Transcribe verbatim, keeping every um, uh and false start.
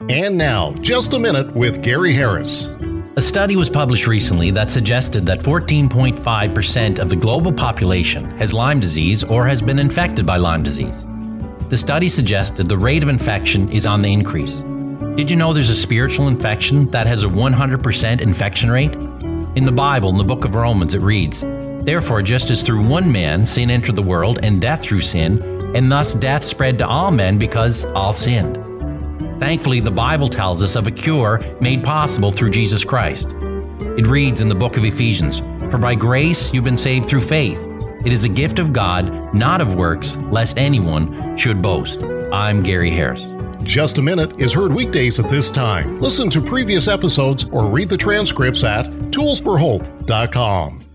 And now, Just a Minute with Gary Harris. A study was published recently that suggested that fourteen point five percent of the global population has Lyme disease or has been infected by Lyme disease. The study suggested the rate of infection is on the increase. Did you know there's a spiritual infection that has a one hundred percent infection rate? In the Bible, in the book of Romans, it reads, "Therefore, just as through one man sin entered the world, and death through sin, and thus death spread to all men because all sinned." Thankfully, the Bible tells us of a cure made possible through Jesus Christ. It reads in the book of Ephesians, "For by grace you've been saved through faith. It is a gift of God, not of works, lest anyone should boast." I'm Gary Harris. Just a Minute is heard weekdays at this time. Listen to previous episodes or read the transcripts at tools for hope dot com.